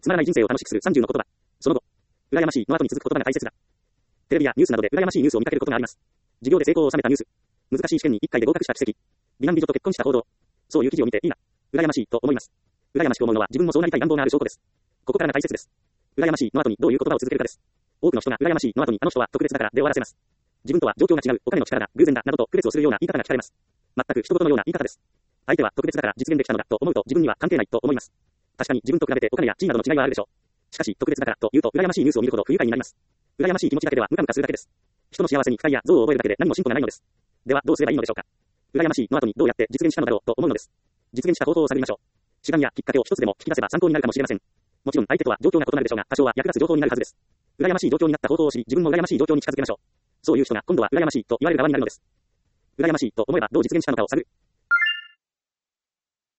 つまらない人生を楽しくする30の言葉。その後、羨ましいの後に続く言葉が大切だ。テレビやニュースなどで羨ましいニュースを見かけることがあります。授業で成功を収めたニュース。難しい試験に1回で合格した奇跡。美男美女と結婚した報道。そういう記事を見ていいな。羨ましいと思います。羨ましく思うのは自分もそうなりたい願望がある証拠です。ここからが大切です。羨ましいの後にどういう言葉を続けるかです。多くの人が羨ましいの後にあの人は特別だからで終わらせます。自分とは状況が違う、お金の力だ、偶然だ、などと区別をするような言い方が聞かれます。全く一言のような言い方です。相手は特別だから実現できたのだと思うと自分には関係ないと思います。確かに自分と比べてお金や地位などの違いはあるでしょう。しかし特別だからと言うと羨ましいニュースを見るほど不愉快になります。羨ましい気持ちだけでは無感化するだけです。人の幸せに不快や憎悪を覚えるだけで何も進歩がないのです。ではどうすればいいのでしょうか。羨ましいの後にどうやって実現したのだろうと思うのです。実現した方法を探りましょう。手段やきっかけを一つでも聞き出せば参考になるかもしれません。もちろん相手とは状況が異なるでしょうが、多少は役立つ情報になるはずです。羨ましい状況になった方法を知り、自分も羨ましい状況に近づけましょう。そういう人が今度は羨ましいと言われる側になるのです。羨ましいと思えばどう実現したのかを探る。